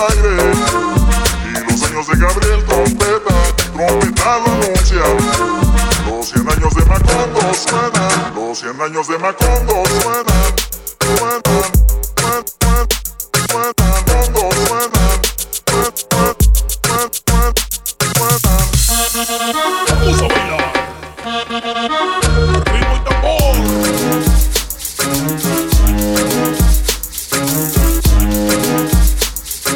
aire. Y los años de Gabriel trompeta, trompeta lo anuncian. Los 100 años de Macondo suenan, los 100 años de Macondo suenan.